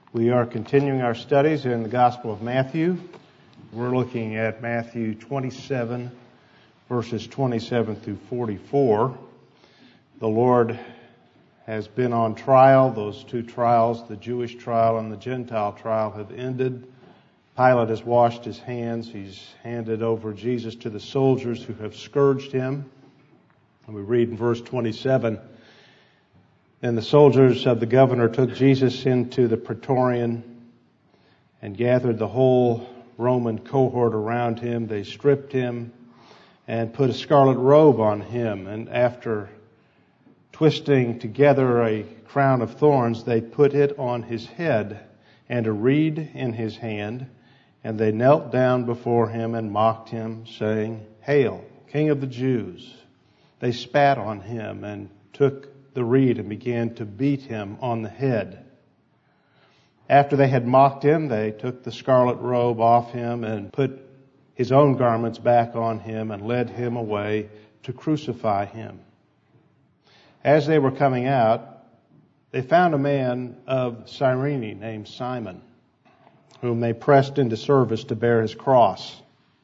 We are continuing our studies in the Gospel of Matthew. We're looking at Matthew 27, verses 27 through 44. The Lord has been on trial. Those two trials, the Jewish trial and the Gentile trial, have ended. Pilate has washed his hands. He's handed over Jesus to the soldiers who have scourged him. And we read in verse 27, "Then the soldiers of the governor took Jesus into the praetorium and gathered the whole Roman cohort around him. They stripped him and put a scarlet robe on him. And after twisting together a crown of thorns, they put it on his head and a reed in his hand. And they knelt down before him and mocked him, saying, 'Hail, King of the Jews!' They spat on him and took the reed and began to beat him on the head. After they had mocked him, they took the scarlet robe off him and put his own garments back on him and led him away to crucify him. As they were coming out, they found a man of Cyrene named Simon, whom they pressed into service to bear his cross.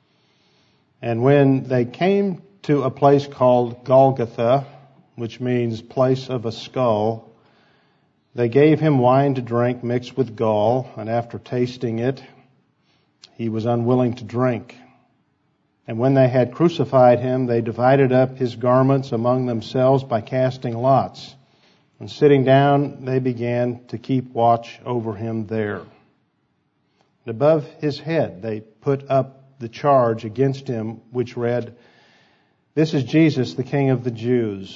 And when they came to a place called Golgotha, which means place of a skull, they gave him wine to drink mixed with gall, and after tasting it, he was unwilling to drink. And when they had crucified him, they divided up his garments among themselves by casting lots. And sitting down, they began to keep watch over him there. And above his head, they put up the charge against him, which read, 'This is Jesus, the King of the Jews.'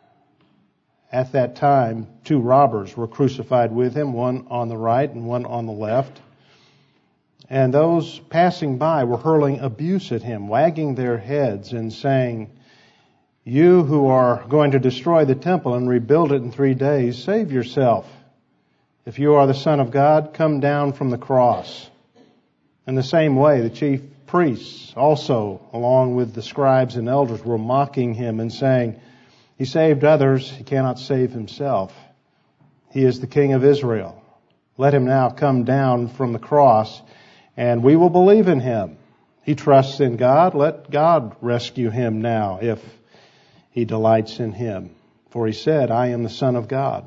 At that time, 2 robbers were crucified with him, one on the right and one on the left. And those passing by were hurling abuse at him, wagging their heads and saying, 'You who are going to destroy the temple and rebuild it in 3 days, save yourself. If you are the Son of God, come down from the cross.' In the same way, the chief priests also, along with the scribes and elders, were mocking him and saying, 'He saved others, he cannot save himself. He is the King of Israel. Let him now come down from the cross, and we will believe in him. He trusts in God. Let God rescue him now, if he delights in him. For he said, I am the Son of God.'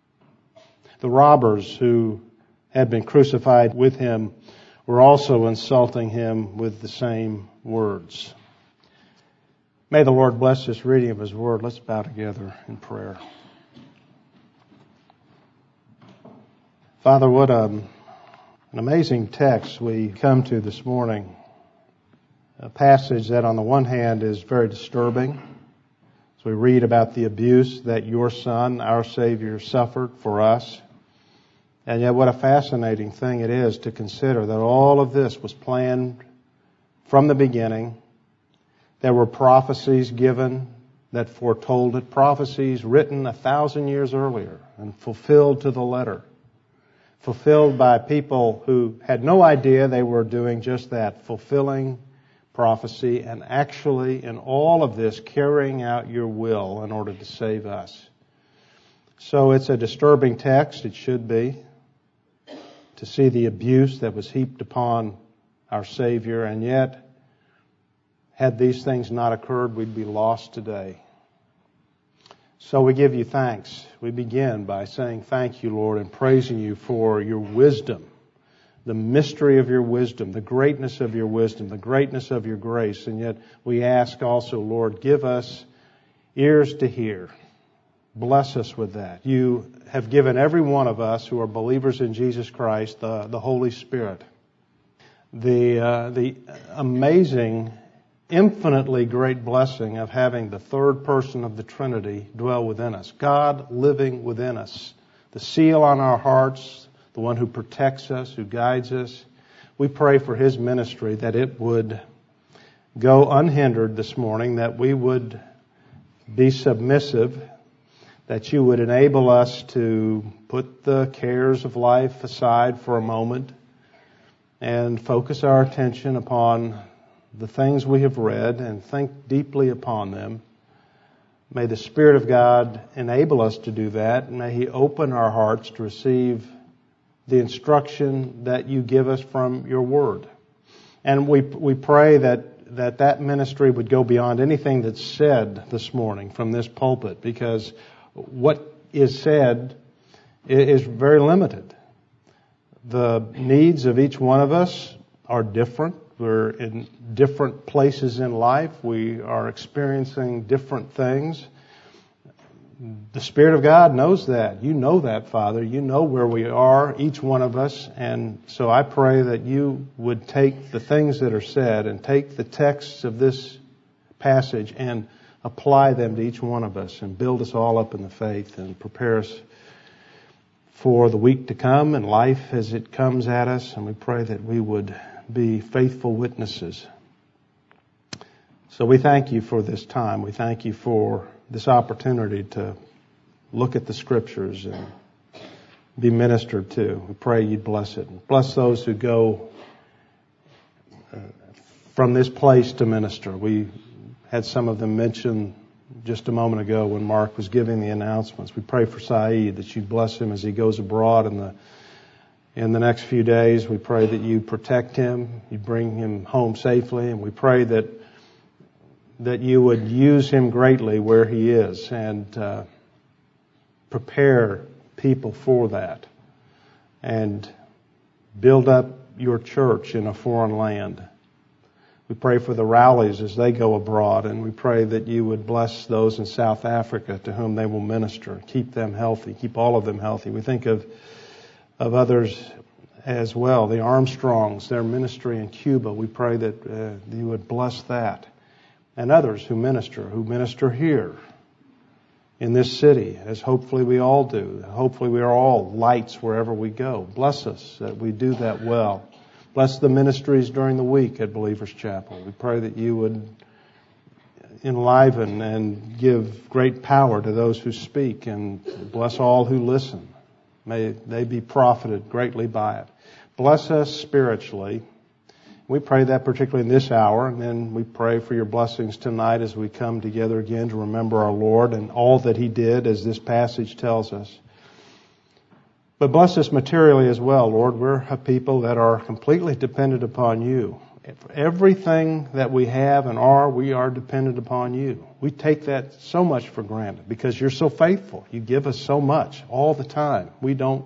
The robbers who had been crucified with him were also insulting him with the same words." May the Lord bless this reading of His Word. Let's bow together in prayer. Father, what an amazing text we come to this morning. A passage that on the one hand is very disturbing. As we read about the abuse that your Son, our Savior, suffered for us. And yet what a fascinating thing it is to consider that all of this was planned from the beginning. There were prophecies given that foretold it, prophecies written 1,000 years earlier and fulfilled to the letter. Fulfilled by people who had no idea they were doing just that, fulfilling prophecy and actually in all of this carrying out your will in order to save us. So it's a disturbing text, it should be, to see the abuse that was heaped upon our Savior, and yet had these things not occurred, we'd be lost today. So we give you thanks. We begin by saying thank you, Lord, and praising you for your wisdom, the mystery of your wisdom, the greatness of your wisdom, the greatness of your grace. And yet we ask also, Lord, give us ears to hear. Bless us with that. You have given every one of us who are believers in Jesus Christ the Holy Spirit. The amazing, infinitely great blessing of having the third person of the Trinity dwell within us. God living within us. The seal on our hearts, the one who protects us, who guides us. We pray for His ministry that it would go unhindered this morning, that we would be submissive, that you would enable us to put the cares of life aside for a moment and focus our attention upon the things we have read and think deeply upon them. May the Spirit of God enable us to do that. May He open our hearts to receive the instruction that you give us from your word. And we pray that ministry would go beyond anything that's said this morning from this pulpit, because what is said is very limited. The needs of each one of us are different. We're in different places in life. We are experiencing different things. The Spirit of God knows that. You know that, Father. You know where we are, each one of us. And so I pray that you would take the things that are said and take the texts of this passage and apply them to each one of us and build us all up in the faith and prepare us for the week to come and life as it comes at us. And we pray that we would be faithful witnesses. So we thank you for this time. We thank you for this opportunity to look at the Scriptures and be ministered to. We pray you'd bless it. Bless those who go from this place to minister. We had some of them mention just a moment ago when Mark was giving the announcements. We pray for Saeed that you'd bless him as he goes abroad in the next few days. We pray that you protect him, you bring him home safely, and we pray that you would use him greatly where he is and prepare people for that and build up your church in a foreign land. We pray for the Rowleys as they go abroad, and we pray that you would bless those in South Africa to whom they will minister. Keep them healthy. Keep all of them healthy. We think of others as well, the Armstrongs, their ministry in Cuba. We pray that you would bless that. And others who minister here in this city, as hopefully we all do. Hopefully we are all lights wherever we go. Bless us that we do that well. Bless the ministries during the week at Believers Chapel. We pray that you would enliven and give great power to those who speak, and bless all who listen. May they be profited greatly by it. Bless us spiritually. We pray that particularly in this hour, and then we pray for your blessings tonight as we come together again to remember our Lord and all that He did, as this passage tells us. But bless us materially as well, Lord. We're a people that are completely dependent upon you. For everything that we have and are, we are dependent upon you. We take that so much for granted because you're so faithful. You give us so much all the time. We don't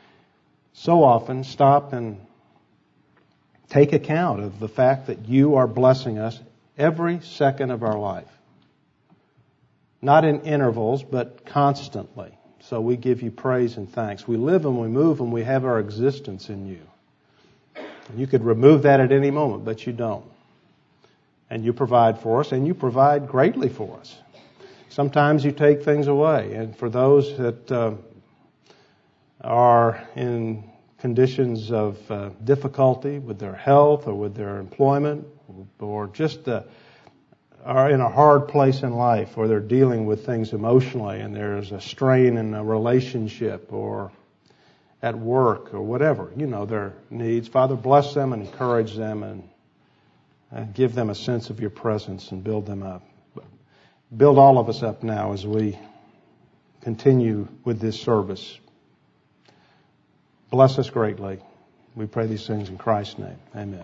so often stop and take account of the fact that you are blessing us every second of our life. Not in intervals, but constantly. So we give you praise and thanks. We live and we move and we have our existence in you. You could remove that at any moment, but you don't. And you provide for us, and you provide greatly for us. Sometimes you take things away. And for those that are in conditions of difficulty with their health or with their employment, or just are in a hard place in life, or they're dealing with things emotionally and there's a strain in a relationship or at work or whatever, their needs. Father, bless them and encourage them and give them a sense of your presence and build them up. Build all of us up now as we continue with this service. Bless us greatly. We pray these things in Christ's name. Amen.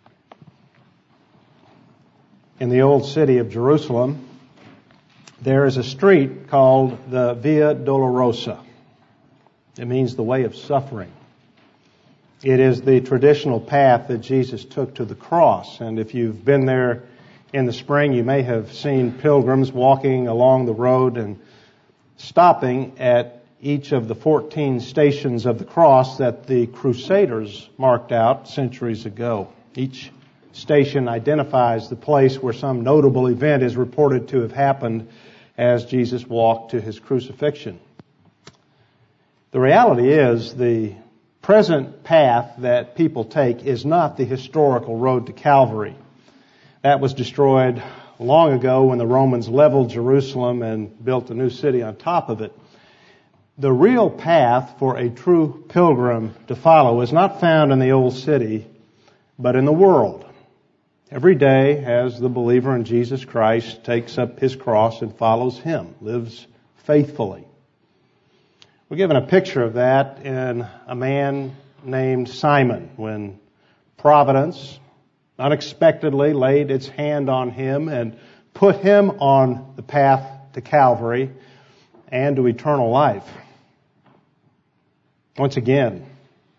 In the old city of Jerusalem, there is a street called the Via Dolorosa. It means the way of suffering. It is the traditional path that Jesus took to the cross. And if you've been there in the spring, you may have seen pilgrims walking along the road and stopping at each of the 14 stations of the cross that the Crusaders marked out centuries ago. Each station identifies the place where some notable event is reported to have happened as Jesus walked to his crucifixion. The reality is the present path that people take is not the historical road to Calvary. That was destroyed long ago when the Romans leveled Jerusalem and built a new city on top of it. The real path for a true pilgrim to follow is not found in the old city, but in the world. Every day, as the believer in Jesus Christ takes up his cross and follows Him, lives faithfully. We're given a picture of that in a man named Simon when Providence unexpectedly laid its hand on him and put him on the path to Calvary and to eternal life. Once again,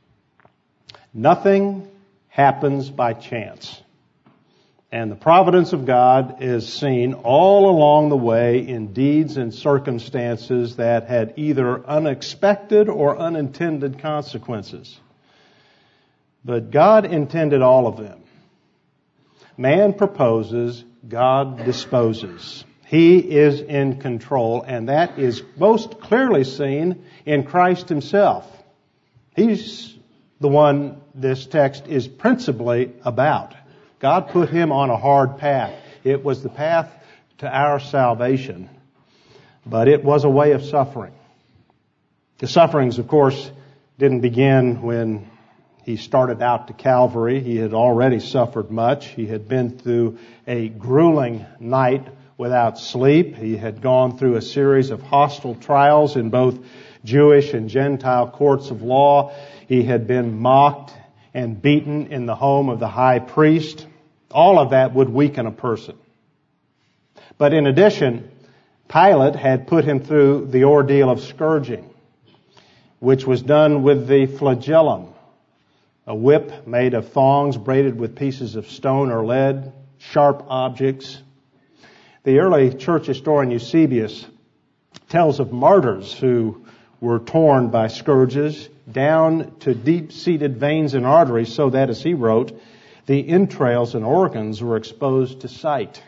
nothing happens by chance. And the providence of God is seen all along the way in deeds and circumstances that had either unexpected or unintended consequences. But God intended all of them. Man proposes, God disposes. He is in control, and that is most clearly seen in Christ himself. He's the one this text is principally about. God put him on a hard path. It was the path to our salvation, but it was a way of suffering. The sufferings, of course, didn't begin when he started out to Calvary. He had already suffered much. He had been through a grueling night without sleep. He had gone through a series of hostile trials in both Jewish and Gentile courts of law. He had been mocked and beaten in the home of the high priest. All of that would weaken a person. But in addition, Pilate had put him through the ordeal of scourging, which was done with the flagellum, a whip made of thongs braided with pieces of stone or lead, sharp objects. The early church historian Eusebius tells of martyrs who were torn by scourges down to deep-seated veins and arteries so that, as he wrote, the entrails and organs were exposed to sight.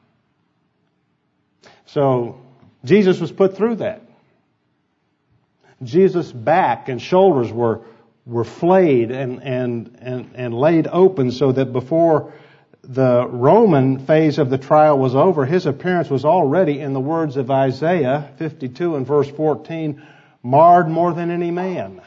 So Jesus was put through that. Jesus' back and shoulders were flayed and laid open so that before the Roman phase of the trial was over, his appearance was already, in the words of Isaiah 52 and verse 14, marred more than any man.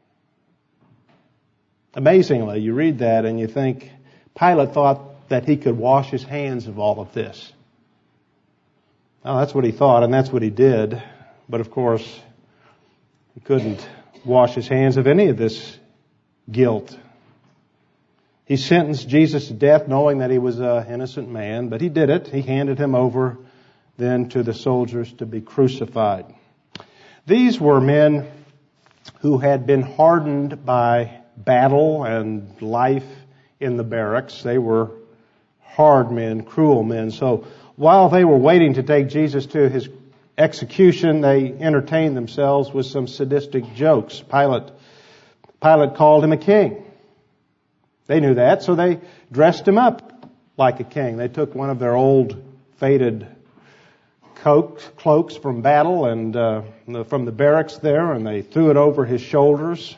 Amazingly, you read that and you think Pilate thought that he could wash his hands of all of this. Well, that's what he thought, and that's what he did. But of course, he couldn't wash his hands of any of this guilt. He sentenced Jesus to death knowing that he was an innocent man, but he did it. He handed him over then to the soldiers to be crucified. These were men who had been hardened by battle and life in the barracks. They were hard men, cruel men. So while they were waiting to take Jesus to his execution, they entertained themselves with some sadistic jokes. Pilate called him a king. They knew that, so they dressed him up like a king. They took one of their old faded cloaks from battle and from the barracks there, and they threw it over his shoulders.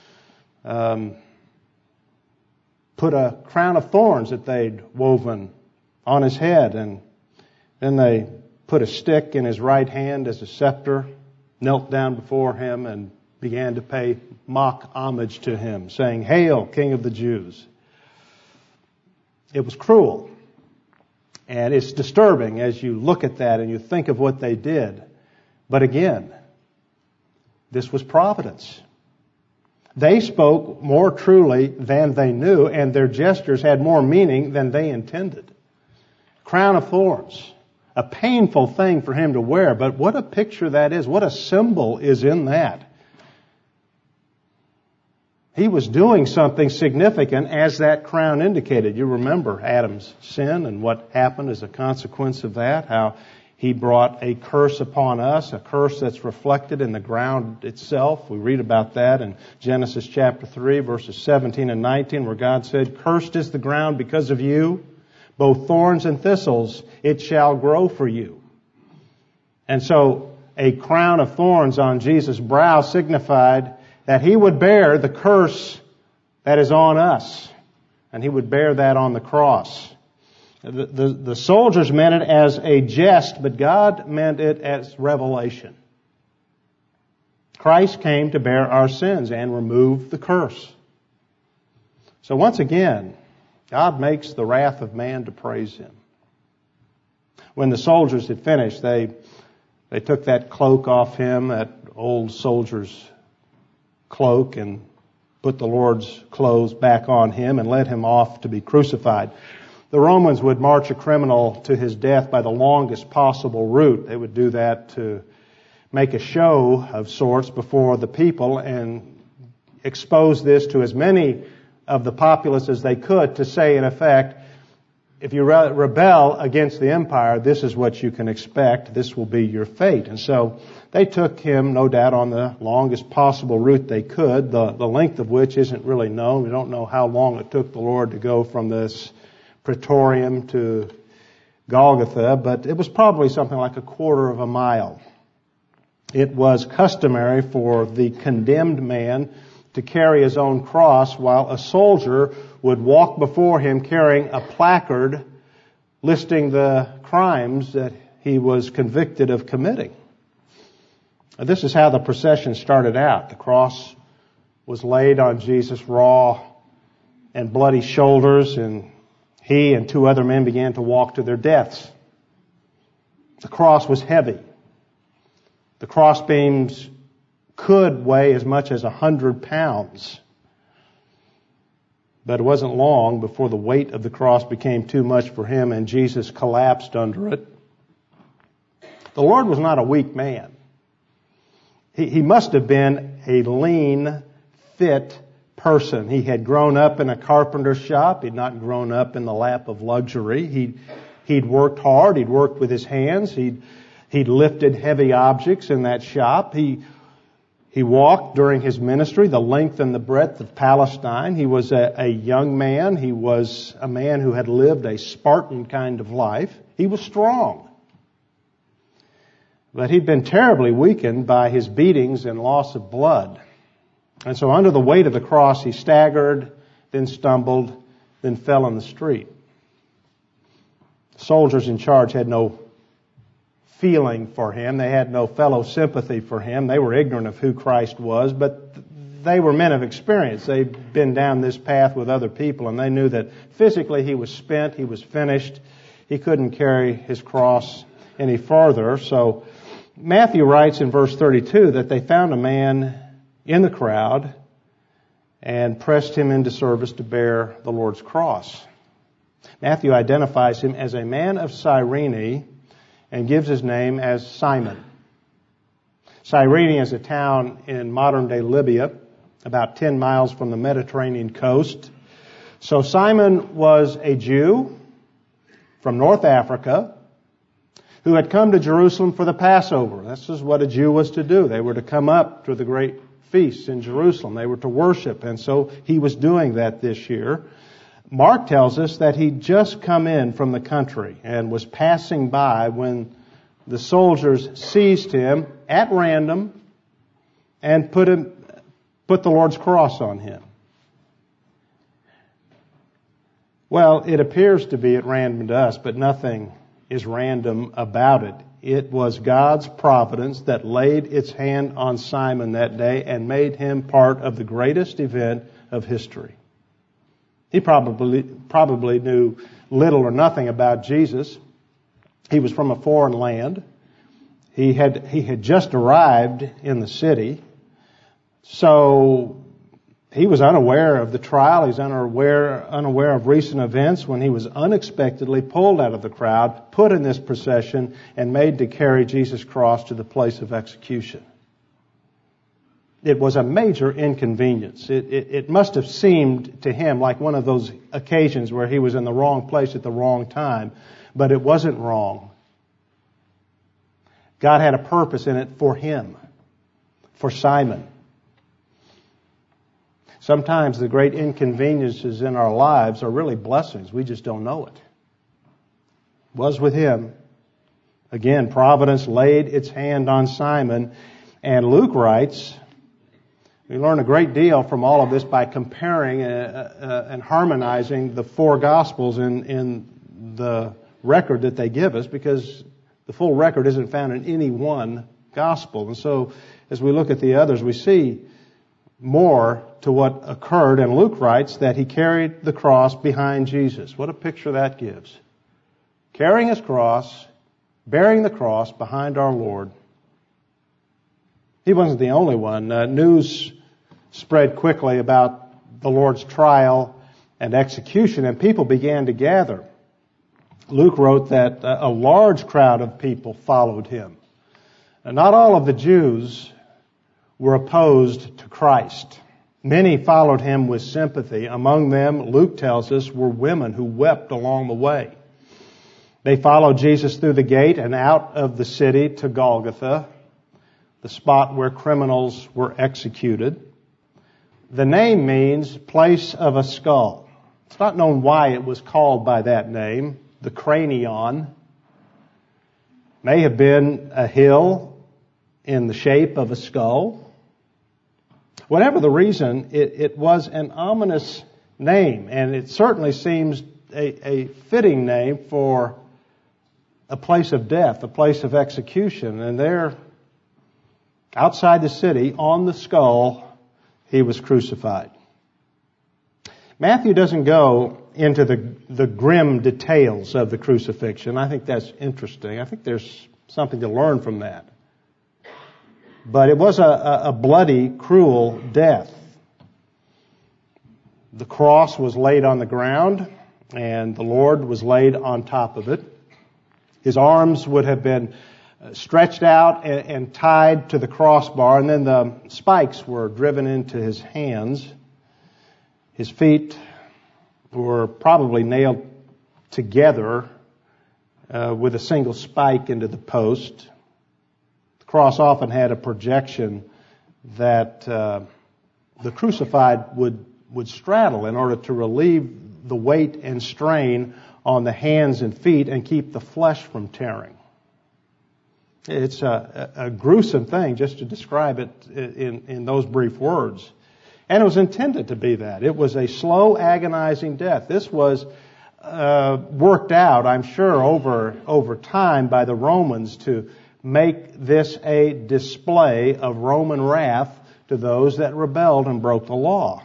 Put a crown of thorns that they'd woven on his head, and then they put a stick in his right hand as a scepter, knelt down before him, and began to pay mock homage to him, saying, "Hail, King of the Jews." It was cruel. And it's disturbing as you look at that and you think of what they did. But again, this was providence. They spoke more truly than they knew, and their gestures had more meaning than they intended. Crown of thorns, a painful thing for him to wear, but what a picture that is. What a symbol is in that. He was doing something significant as that crown indicated. You remember Adam's sin and what happened as a consequence of that, how he brought a curse upon us, a curse that's reflected in the ground itself. We read about that in Genesis chapter 3, verses 17 and 19, where God said, "Cursed is the ground because of you. Both thorns and thistles it shall grow for you." And so a crown of thorns on Jesus' brow signified that he would bear the curse that is on us. And he would bear that on the cross. The soldiers meant it as a jest, but God meant it as revelation. Christ came to bear our sins and remove the curse. So once again, God makes the wrath of man to praise him. When the soldiers had finished, they took that cloak off him, that old soldier's cloak, and put the Lord's clothes back on him and led him off to be crucified. The Romans would march a criminal to his death by the longest possible route. They would do that to make a show of sorts before the people and expose this to as many of the populace as they could to say, in effect, if you rebel against the empire, this is what you can expect. This will be your fate. And so they took him, no doubt, on the longest possible route they could, the length of which isn't really known. We don't know how long it took the Lord to go from this Praetorium to Golgotha, but it was probably something like a quarter of a mile. It was customary for the condemned man to carry his own cross, while a soldier would walk before him carrying a placard listing the crimes that he was convicted of committing. This is how the procession started out. The cross was laid on Jesus' raw and bloody shoulders, and he and two other men began to walk to their deaths. The cross was heavy. The crossbeams could weigh as much as 100 pounds. But it wasn't long before the weight of the cross became too much for him and Jesus collapsed under it. The Lord was not a weak man. He must have been a lean, fit person. He had grown up in a carpenter's shop. He'd not grown up in the lap of luxury. He'd worked hard. He'd worked with his hands. He'd lifted heavy objects in that shop. He walked during his ministry the length and the breadth of Palestine. He was a young man. He was a man who had lived a Spartan kind of life. He was strong. But he'd been terribly weakened by his beatings and loss of blood. And so under the weight of the cross, he staggered, then stumbled, then fell in the street. The soldiers in charge had no feeling for him. They had no fellow sympathy for him. They were ignorant of who Christ was, but they were men of experience. They'd been down this path with other people, and they knew that physically he was spent, he was finished. He couldn't carry his cross any farther. So Matthew writes in verse 32 that they found a man in the crowd and pressed him into service to bear the Lord's cross. Matthew identifies him as a man of Cyrene and gives his name as Simon. Cyrene is a town in modern-day Libya, about 10 miles from the Mediterranean coast. So Simon was a Jew from North Africa who had come to Jerusalem for the Passover. This is what a Jew was to do. They were to come up to the great feasts in Jerusalem. They were to worship, and so he was doing that this year. Mark tells us that he'd just come in from the country and was passing by when the soldiers seized him at random and put the Lord's cross on him. Well, it appears to be at random to us, but nothing is random about it. It was God's providence that laid its hand on Simon that day and made him part of the greatest event of history. He probably knew little or nothing about Jesus. He was from a foreign land. He had just arrived in the city. So he was unaware of the trial. He's unaware of recent events when he was unexpectedly pulled out of the crowd, put in this procession, and made to carry Jesus' cross to the place of execution. It was a major inconvenience. It must have seemed to him like one of those occasions where he was in the wrong place at the wrong time, but it wasn't wrong. God had a purpose in it for him, for Simon. Sometimes the great inconveniences in our lives are really blessings. We just don't know it. It was with him. Again, providence laid its hand on Simon, and Luke writes, we learn a great deal from all of this by comparing and harmonizing the four Gospels in the record that they give us, because the full record isn't found in any one Gospel. And so as we look at the others, we see more to what occurred. And Luke writes that he carried the cross behind Jesus. What a picture that gives. Carrying his cross, bearing the cross behind our Lord. He wasn't the only one. News spread quickly about the Lord's trial and execution, and people began to gather. Luke wrote that a large crowd of people followed him. And not all of the Jews were opposed to Christ. Many followed him with sympathy. Among them, Luke tells us, were women who wept along the way. They followed Jesus through the gate and out of the city to Golgotha, the spot where criminals were executed. The name means place of a skull. It's not known why it was called by that name. The Cranion may have been a hill in the shape of a skull. Whatever the reason, it was an ominous name, and it certainly seems a fitting name for a place of death, a place of execution. And there, outside the city, on the skull, he was crucified. Matthew doesn't go into the grim details of the crucifixion. I think that's interesting. I think there's something to learn from that. But it was a bloody, cruel death. The cross was laid on the ground, and the Lord was laid on top of it. His arms would have been stretched out and tied to the crossbar, and then the spikes were driven into his hands. His feet were probably nailed together with a single spike into the post. The cross often had a projection that the crucified would straddle in order to relieve the weight and strain on the hands and feet and keep the flesh from tearing. It's a gruesome thing just to describe it in those brief words. And it was intended to be that. It was a slow, agonizing death. This was worked out, I'm sure, over time by the Romans to make this a display of Roman wrath to those that rebelled and broke the law.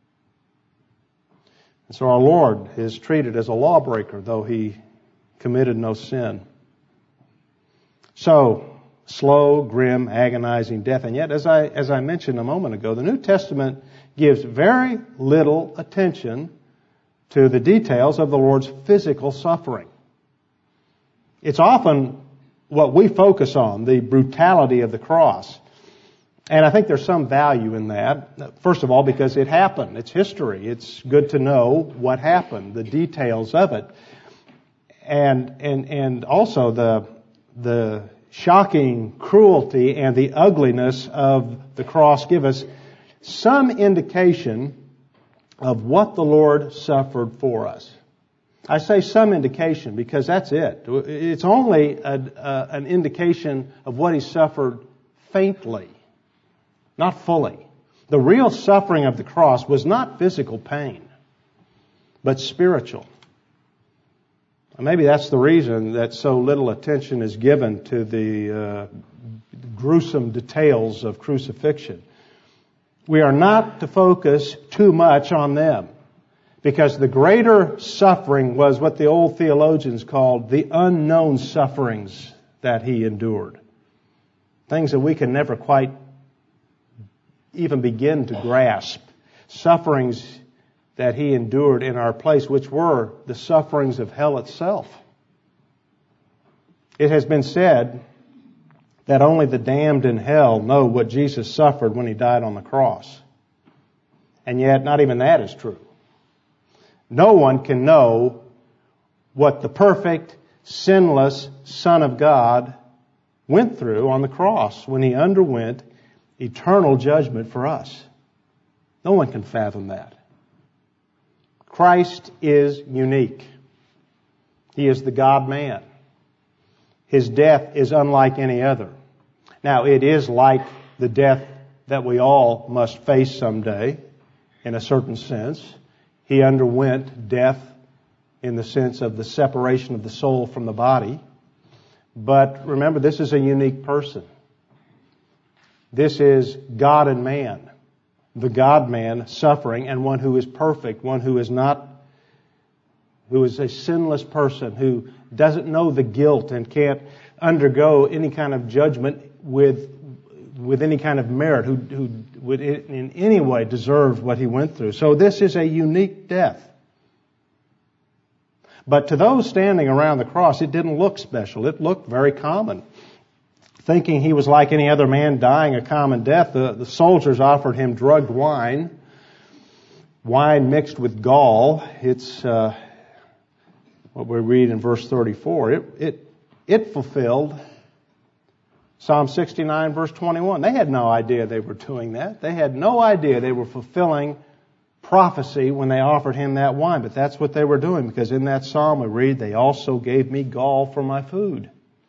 And so our Lord is treated as a lawbreaker, though he committed no sin. So, slow, grim, agonizing death. And yet, as I mentioned a moment ago, the New Testament gives very little attention to the details of the Lord's physical suffering. It's often what we focus on, the brutality of the cross. And I think there's some value in that. First of all, because it happened. It's history. It's good to know what happened, the details of it. And also the shocking cruelty and the ugliness of the cross give us some indication of what the Lord suffered for us. I say some indication because that's it. It's only an indication of what he suffered faintly, not fully. The real suffering of the cross was not physical pain, but spiritual. Maybe that's the reason that so little attention is given to the gruesome details of crucifixion. We are not to focus too much on them, because the greater suffering was what the old theologians called the unknown sufferings that he endured. Things that we can never quite even begin to grasp. Sufferings that he endured in our place, which were the sufferings of hell itself. It has been said that only the damned in hell know what Jesus suffered when he died on the cross. And yet, not even that is true. No one can know what the perfect, sinless Son of God went through on the cross when he underwent eternal judgment for us. No one can fathom that. Christ is unique. He is the God-man. His death is unlike any other. Now, it is like the death that we all must face someday, in a certain sense. He underwent death in the sense of the separation of the soul from the body. But remember, this is a unique person. This is God and man. The God-man suffering, and one who is perfect, one who is a sinless person, who doesn't know the guilt and can't undergo any kind of judgment with with any kind of merit, who would in any way deserve what he went through. So this is a unique death. But to those standing around the cross, it didn't look special. It looked very common. Thinking he was like any other man dying a common death, the soldiers offered him drugged wine mixed with gall. It's what we read in verse 34. It fulfilled Psalm 69, verse 21. They had no idea they were doing that. They had no idea they were fulfilling prophecy when they offered him that wine. But that's what they were doing, because in that psalm we read, they also gave me gall for my food.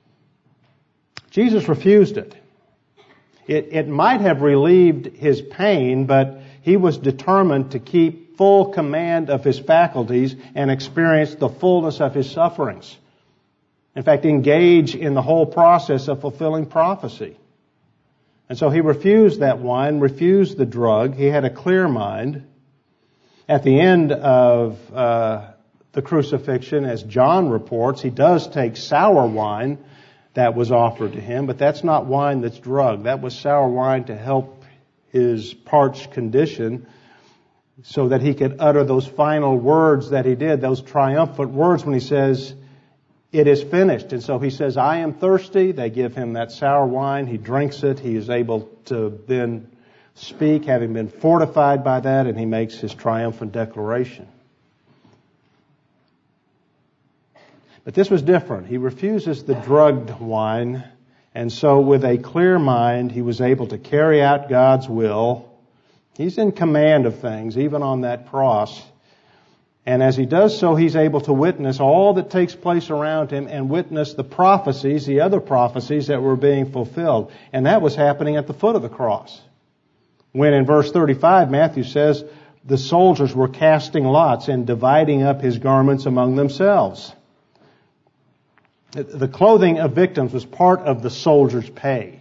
Jesus refused it. It might have relieved his pain, but he was determined to keep full command of his faculties and experience the fullness of his sufferings. In fact, engage in the whole process of fulfilling prophecy. And so he refused that wine, refused the drug. He had a clear mind. At the end of the crucifixion, as John reports, he does take sour wine that was offered to him, but that's not wine that's drugged. That was sour wine to help his parched condition so that he could utter those final words that he did, those triumphant words when he says, "It is finished." And so he says, "I am thirsty." They give him that sour wine. He drinks it. He is able to then speak, having been fortified by that, and he makes his triumphant declaration. But this was different. He refuses the drugged wine, and so with a clear mind, he was able to carry out God's will. He's in command of things, even on that cross. And as he does so, he's able to witness all that takes place around him and witness the prophecies, the other prophecies that were being fulfilled. And that was happening at the foot of the cross. When in verse 35, Matthew says, the soldiers were casting lots and dividing up his garments among themselves. The clothing of victims was part of the soldiers' pay.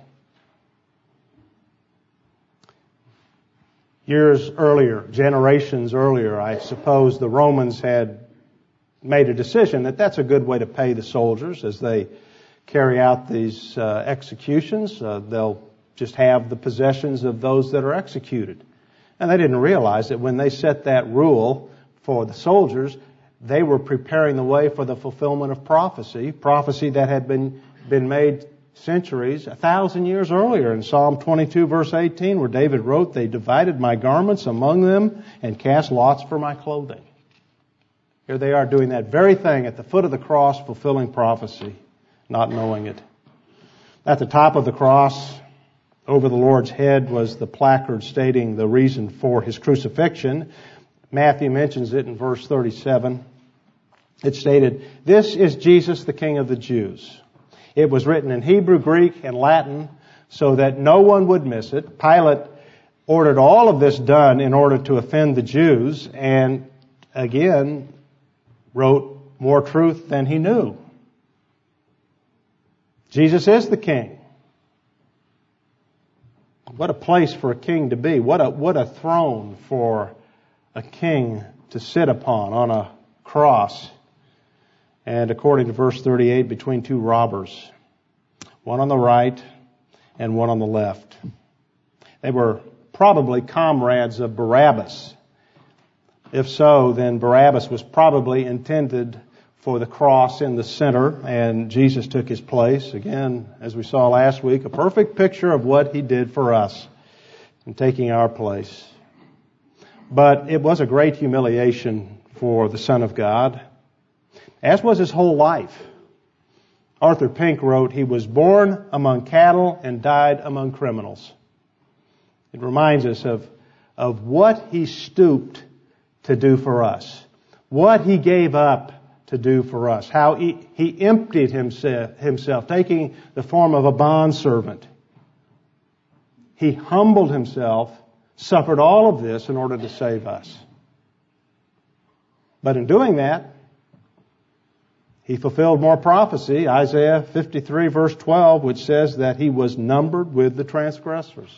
Years earlier, generations earlier, I suppose the Romans had made a decision that that's a good way to pay the soldiers as they carry out these executions. They'll just have the possessions of those that are executed. And they didn't realize that when they set that rule for the soldiers, they were preparing the way for the fulfillment of prophecy that had been made centuries, 1,000 years earlier in Psalm 22, verse 18, where David wrote, "They divided my garments among them and cast lots for my clothing." Here they are doing that very thing at the foot of the cross, fulfilling prophecy, not knowing it. At the top of the cross, over the Lord's head, was the placard stating the reason for his crucifixion. Matthew mentions it in verse 37. It stated, "This is Jesus, the King of the Jews." It was written in Hebrew, Greek, and Latin so that no one would miss it. Pilate ordered all of this done in order to offend the Jews, and again wrote more truth than he knew. Jesus is the King. What a place for a king to be. What a throne for a king to sit upon on a cross. And according to verse 38, between two robbers, one on the right and one on the left. They were probably comrades of Barabbas. If so, then Barabbas was probably intended for the cross in the center, and Jesus took his place. Again, as we saw last week, a perfect picture of what he did for us in taking our place. But it was a great humiliation for the Son of God, as was his whole life. Arthur Pink wrote, "He was born among cattle and died among criminals." It reminds us of what he stooped to do for us, what he gave up to do for us, how he emptied himself, taking the form of a bondservant. He humbled himself, suffered all of this in order to save us. But in doing that, he fulfilled more prophecy, Isaiah 53 verse 12, which says that he was numbered with the transgressors.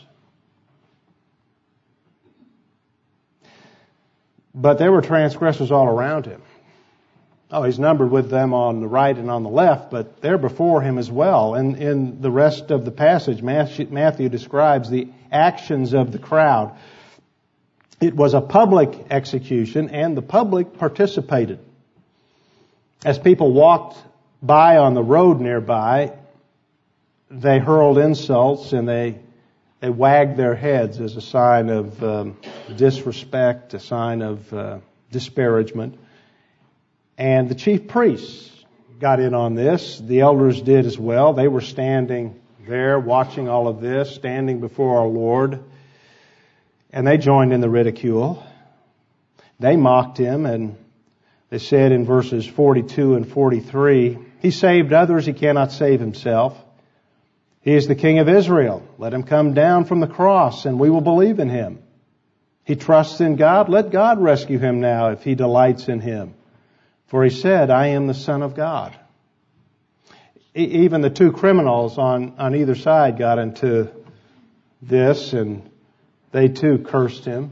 But there were transgressors all around him. Oh, he's numbered with them on the right and on the left, but they're before him as well. And in the rest of the passage, Matthew describes the actions of the crowd. It was a public execution, and the public participated. As people walked by on the road nearby, they hurled insults and they wagged their heads as a sign of disrespect, a sign of disparagement. And the chief priests got in on this. The elders did as well. They were standing there watching all of this, standing before our Lord. And they joined in the ridicule. They mocked him, and they said in verses 42 and 43, "He saved others, he cannot save himself. He is the King of Israel. Let him come down from the cross, and we will believe in him. He trusts in God. Let God rescue him now if he delights in him. For he said, I am the Son of God." Even the two criminals on either side got into this, and they too cursed him.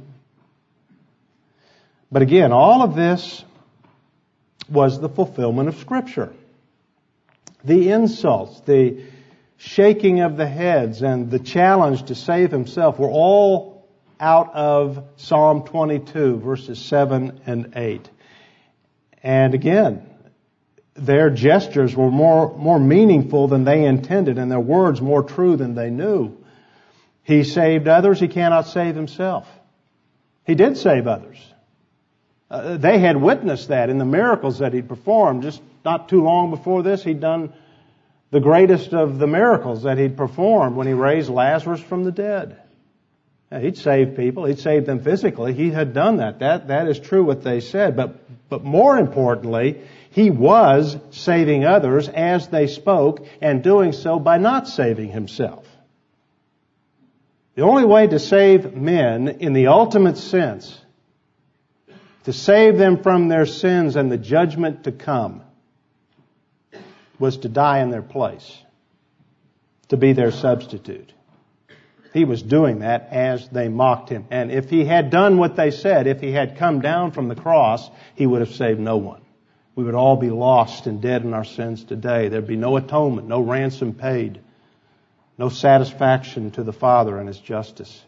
But again, all of this was the fulfillment of Scripture. The insults, the shaking of the heads, and the challenge to save himself were all out of Psalm 22, verses 7 and 8. And again, their gestures were more meaningful than they intended, and their words more true than they knew. He saved others, he cannot save himself. He did save others. They had witnessed that in the miracles that he'd performed. Just not too long before this, he'd done the greatest of the miracles that he'd performed when he raised Lazarus from the dead. He'd saved people. He'd saved them physically. He had done that. That is true what they said. But more importantly, he was saving others as they spoke, and doing so by not saving himself. The only way to save men in the ultimate sense, to save them from their sins and the judgment to come, was to die in their place, to be their substitute. He was doing that as they mocked him. And if he had done what they said, if he had come down from the cross, he would have saved no one. We would all be lost and dead in our sins today. There'd be no atonement, no ransom paid, no satisfaction to the Father and His justice.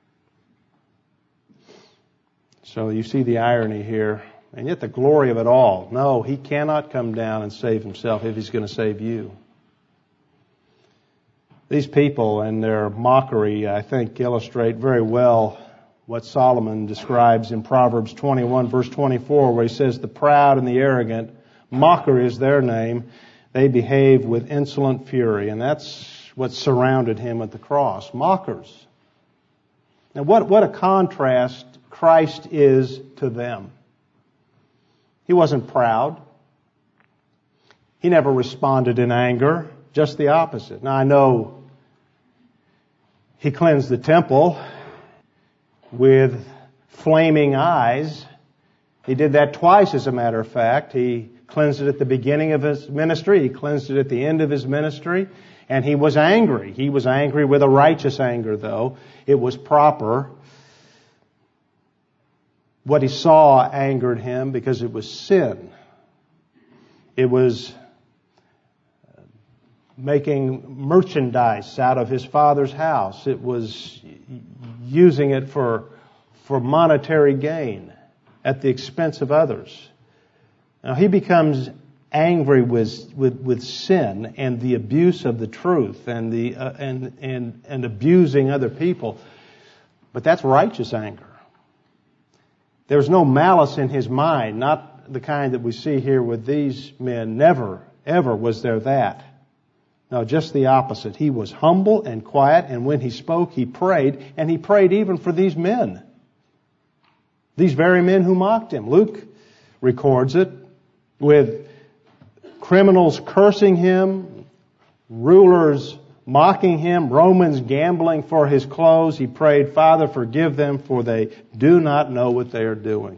So you see the irony here. And yet the glory of it all. No, he cannot come down and save himself if he's going to save you. These people and their mockery, I think, illustrate very well what Solomon describes in Proverbs 21, verse 24, where he says, "The proud and the arrogant, mockery is their name. They behave with insolent fury." And that's what surrounded him at the cross. Mockers. Now what a contrast Christ is to them. He wasn't proud. He never responded in anger. Just the opposite. Now I know he cleansed the temple with flaming eyes. He did that twice, as a matter of fact. He cleansed it at the beginning of his ministry. He cleansed it at the end of his ministry. And he was angry. He was angry with a righteous anger, though. It was proper. What he saw angered him because it was sin. It was making merchandise out of his father's house. It was using it for monetary gain at the expense of others. Now he becomes angry with sin and the abuse of the truth and the and abusing other people. But that's righteous anger. There's no malice in his mind, not the kind that we see here with these men. Never, ever was there that. No, just the opposite. He was humble and quiet, and when he spoke, he prayed, and he prayed even for these men. These very men who mocked him. Luke records it with criminals cursing him, rulers mocking him, Romans gambling for his clothes. He prayed, "Father, forgive them, for they do not know what they are doing."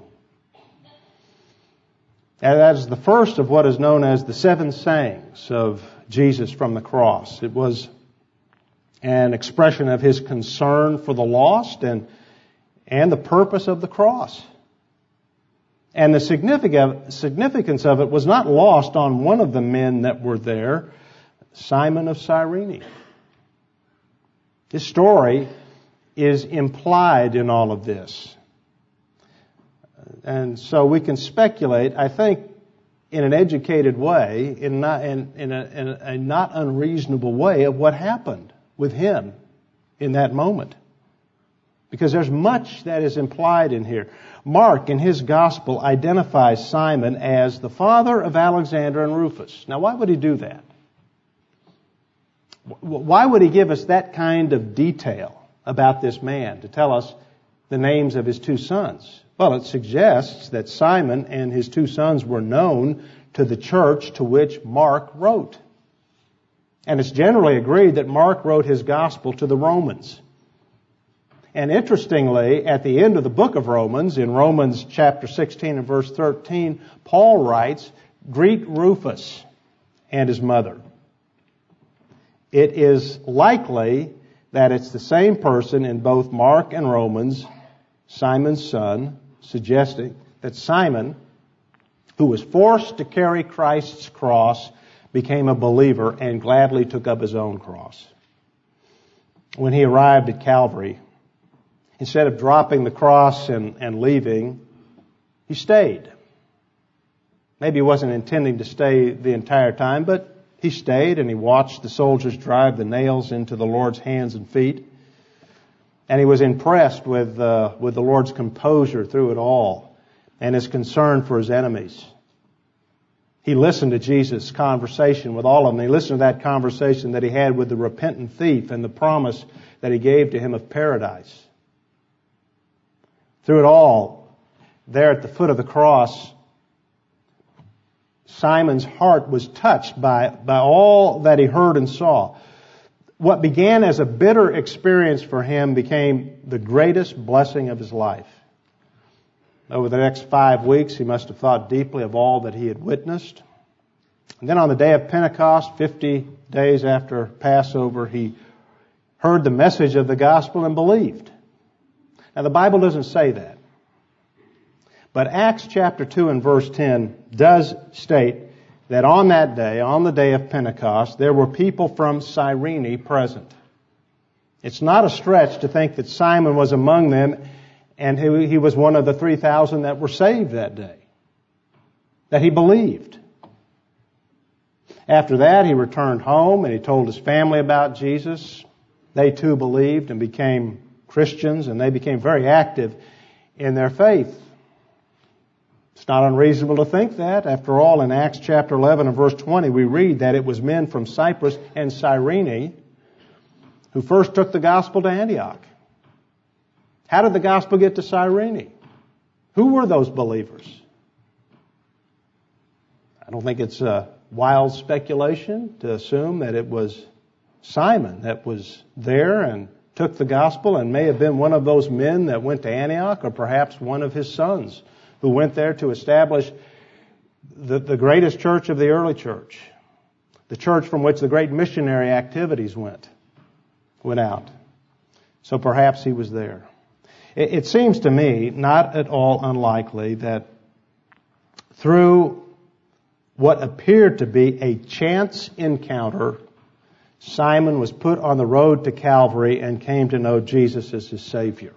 And that is the first of what is known as the 7 sayings of Jesus from the cross. It was an expression of his concern for the lost and the purpose of the cross. And the significance of it was not lost on one of the men that were there, Simon of Cyrene. His story is implied in all of this. And so we can speculate, I think, in an educated way, in a not unreasonable way, of what happened with him in that moment. Because there's much that is implied in here. Mark, in his gospel, identifies Simon as the father of Alexander and Rufus. Now, why would he do that? Why would he give us that kind of detail about this man, to tell us the names of his two sons? Well, it suggests that Simon and his two sons were known to the church to which Mark wrote. And it's generally agreed that Mark wrote his gospel to the Romans. And interestingly, at the end of the book of Romans, in Romans chapter 16 and verse 13, Paul writes, "Greet Rufus and his mother." It is likely that it's the same person in both Mark and Romans, Simon's son, suggesting that Simon, who was forced to carry Christ's cross, became a believer and gladly took up his own cross. When he arrived at Calvary, instead of dropping the cross and leaving, he stayed. Maybe he wasn't intending to stay the entire time, but he stayed and he watched the soldiers drive the nails into the Lord's hands and feet. And he was impressed with the Lord's composure through it all and his concern for his enemies. He listened to Jesus' conversation with all of them. He listened to that conversation that he had with the repentant thief and the promise that he gave to him of paradise. Through it all, there at the foot of the cross, Simon's heart was touched by all that he heard and saw. What began as a bitter experience for him became the greatest blessing of his life. Over the next 5 weeks, he must have thought deeply of all that he had witnessed. And then on the day of Pentecost, 50 days after Passover, he heard the message of the gospel and believed. Now, the Bible doesn't say that. But Acts chapter 2 and verse 10 does state that on that day, on the day of Pentecost, there were people from Cyrene present. It's not a stretch to think that Simon was among them and he was one of the 3,000 that were saved that day, that he believed. After that, he returned home and he told his family about Jesus. They too believed and became Christians, and they became very active in their faith. It's not unreasonable to think that. After all, in Acts chapter 11 and verse 20, we read that it was men from Cyprus and Cyrene who first took the gospel to Antioch. How did the gospel get to Cyrene? Who were those believers? I don't think it's a wild speculation to assume that it was Simon that was there and took the gospel and may have been one of those men that went to Antioch, or perhaps one of his sons who went there to establish the greatest church of the early church, the church from which the great missionary activities went out. So perhaps he was there. It seems to me not at all unlikely that through what appeared to be a chance encounter, Simon was put on the road to Calvary and came to know Jesus as his Savior.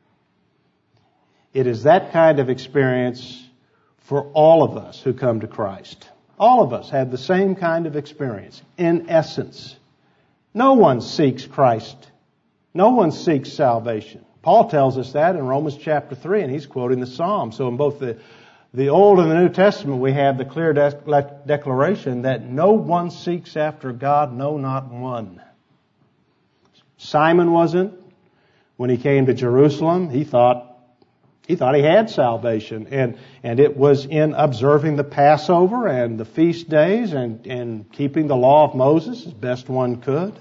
It is that kind of experience for all of us who come to Christ. All of us have the same kind of experience. In essence, no one seeks Christ. No one seeks salvation. Paul tells us that in Romans chapter 3, and he's quoting the Psalm. So in both the Old and the New Testament, we have the clear declaration that no one seeks after God, no, not one. Simon wasn't. When he came to Jerusalem, he thought he had salvation. And it was in observing the Passover and the feast days and keeping the law of Moses as best one could.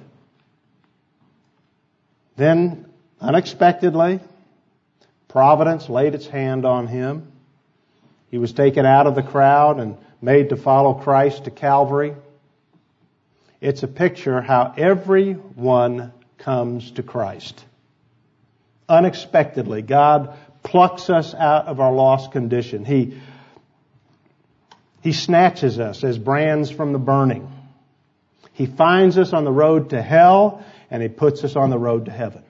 Then, unexpectedly, providence laid its hand on him. He was taken out of the crowd and made to follow Christ to Calvary. It's a picture how everyone comes to Christ. Unexpectedly, God plucks us out of our lost condition. He snatches us as brands from the burning. He finds us on the road to hell, and He puts us on the road to heaven.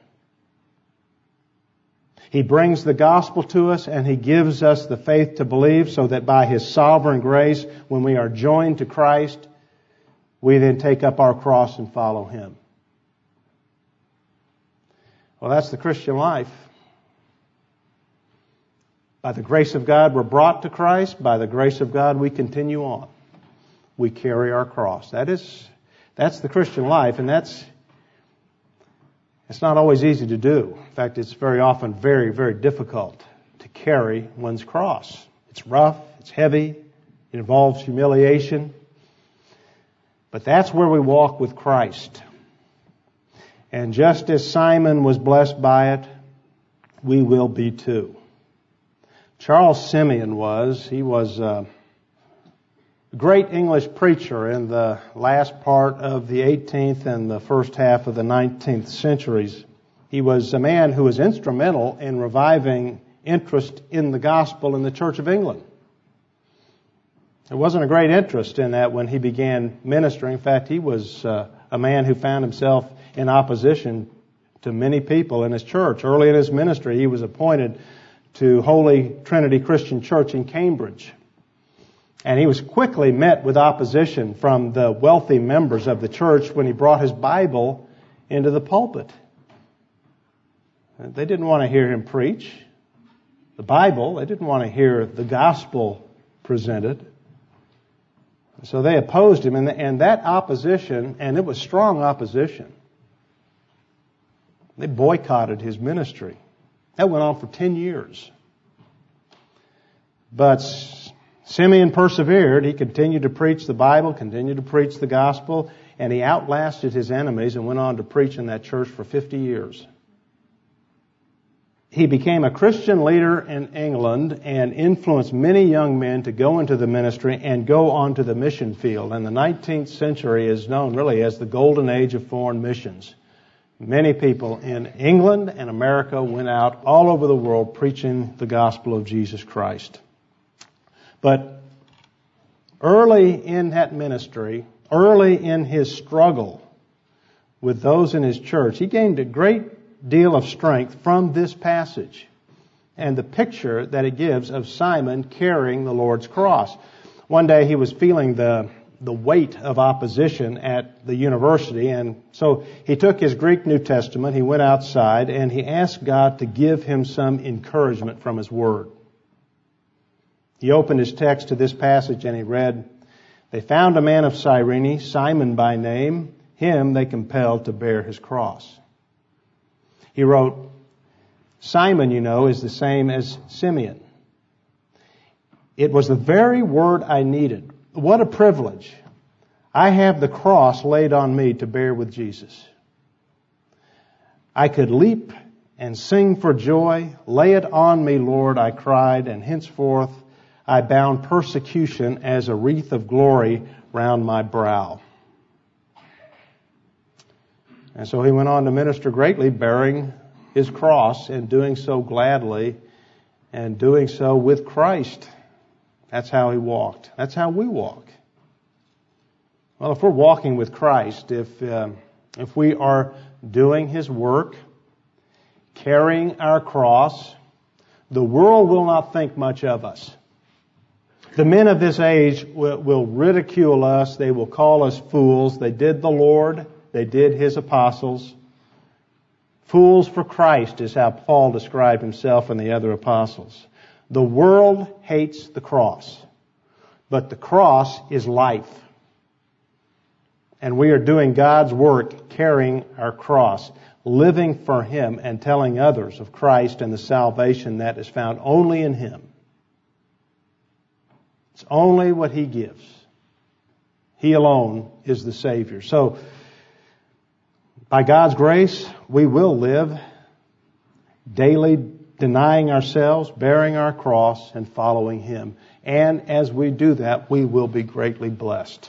He brings the gospel to us, and He gives us the faith to believe, so that by His sovereign grace, when we are joined to Christ, we then take up our cross and follow Him. Well, that's the Christian life. By the grace of God, we're brought to Christ. By the grace of God, we continue on. We carry our cross. That's the Christian life, and it's not always easy to do. In fact, it's very often very, very difficult to carry one's cross. It's rough, it's heavy, it involves humiliation. But that's where we walk with Christ. And just as Simon was blessed by it, we will be too. Charles Simeon was a great English preacher in the last part of the 18th and the first half of the 19th centuries. He was a man who was instrumental in reviving interest in the gospel in the Church of England. There wasn't a great interest in that when he began ministering. In fact, he was a man who found himself in opposition to many people in his church. Early in his ministry, he was appointed to Holy Trinity Christian Church in Cambridge. And he was quickly met with opposition from the wealthy members of the church when he brought his Bible into the pulpit. They didn't want to hear him preach the Bible. They didn't want to hear the gospel presented. So they opposed him, and that opposition, and it was strong opposition, they boycotted his ministry. That went on for 10 years. But Simeon persevered. He continued to preach the Bible, continued to preach the gospel, and he outlasted his enemies and went on to preach in that church for 50 years. He became a Christian leader in England and influenced many young men to go into the ministry and go on to the mission field. And the 19th century is known really as the golden age of foreign missions. Many people in England and America went out all over the world preaching the gospel of Jesus Christ. But early in that ministry, early in his struggle with those in his church, he gained a great deal of strength from this passage and the picture that it gives of Simon carrying the Lord's cross. One day he was feeling the weight of opposition at the university, and so he took his Greek New Testament, he went outside, and he asked God to give him some encouragement from His Word. He opened his text to this passage and he read, "They found a man of Cyrene, Simon by name. Him they compelled to bear his cross." He wrote, Simon, you know, is the same as Simeon. It was the very word I needed. What a privilege. I have the cross laid on me to bear with Jesus. I could leap and sing for joy. Lay it on me, Lord, I cried, and henceforth I bound persecution as a wreath of glory round my brow. And so he went on to minister greatly, bearing his cross and doing so gladly and doing so with Christ. That's how he walked. That's how we walk. Well, if we're walking with Christ, if we are doing His work, carrying our cross, the world will not think much of us. The men of this age will ridicule us. They will call us fools. They did the Lord. They did His apostles. Fools for Christ is how Paul described himself and the other apostles. The world hates the cross, but the cross is life. And we are doing God's work carrying our cross, living for Him and telling others of Christ and the salvation that is found only in Him. It's only what He gives. He alone is the Savior. So, by God's grace, we will live daily denying ourselves, bearing our cross, and following Him. And as we do that, we will be greatly blessed.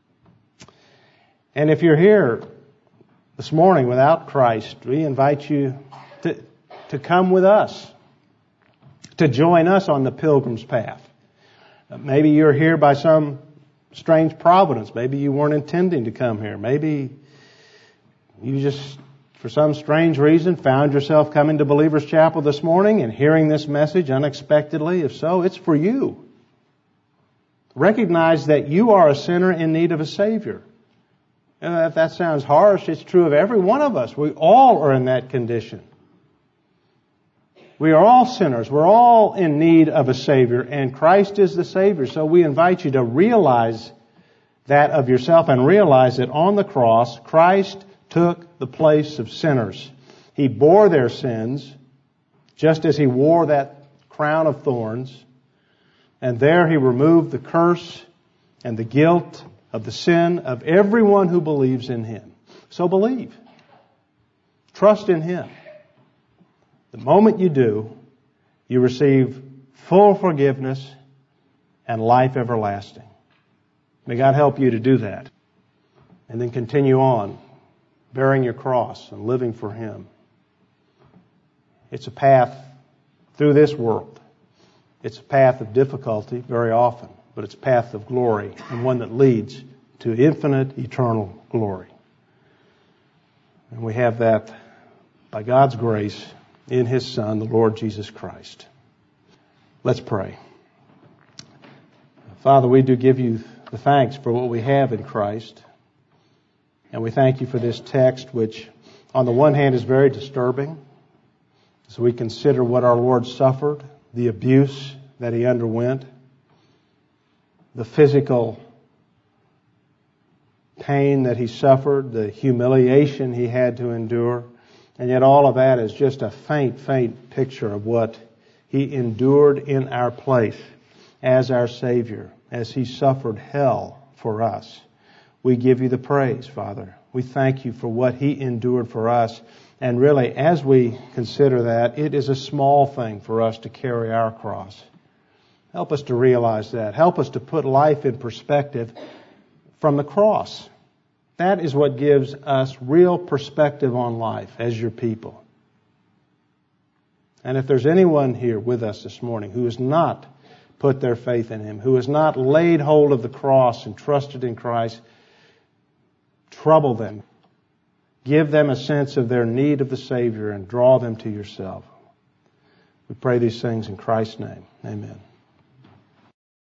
And if you're here this morning without Christ, we invite you to come with us. to join us on the pilgrim's path. Maybe you're here by some strange providence. Maybe you weren't intending to come here. Maybe you just, for some strange reason, found yourself coming to Believer's Chapel this morning and hearing this message unexpectedly. If so, it's for you. Recognize that you are a sinner in need of a Savior. If that sounds harsh, it's true of every one of us. We all are in that condition. We are all sinners. We're all in need of a Savior, and Christ is the Savior. So we invite you to realize that of yourself and realize that on the cross, Christ took the place of sinners. He bore their sins, just as He wore that crown of thorns, and there He removed the curse and the guilt of the sin of everyone who believes in Him. So believe. Trust in Him. The moment you do, you receive full forgiveness and life everlasting. May God help you to do that. And then continue on, bearing your cross and living for Him. It's a path through this world. It's a path of difficulty very often, but it's a path of glory and one that leads to infinite, eternal glory. And we have that by God's grace in His Son, the Lord Jesus Christ. Let's pray. Father, we do give You the thanks for what we have in Christ. And we thank You for this text, which on the one hand is very disturbing, as we consider what our Lord suffered, the abuse that He underwent, the physical pain that He suffered, the humiliation He had to endure. And yet all of that is just a faint picture of what He endured in our place as our Savior, as He suffered hell for us. We give You the praise, Father. We thank You for what He endured for us. And really, as we consider that, it is a small thing for us to carry our cross. Help us to realize that. Help us to put life in perspective from the cross. That is what gives us real perspective on life as Your people. And if there's anyone here with us this morning who has not put their faith in Him, who has not laid hold of the cross and trusted in Christ, trouble them. Give them a sense of their need of the Savior and draw them to Yourself. We pray these things in Christ's name. Amen.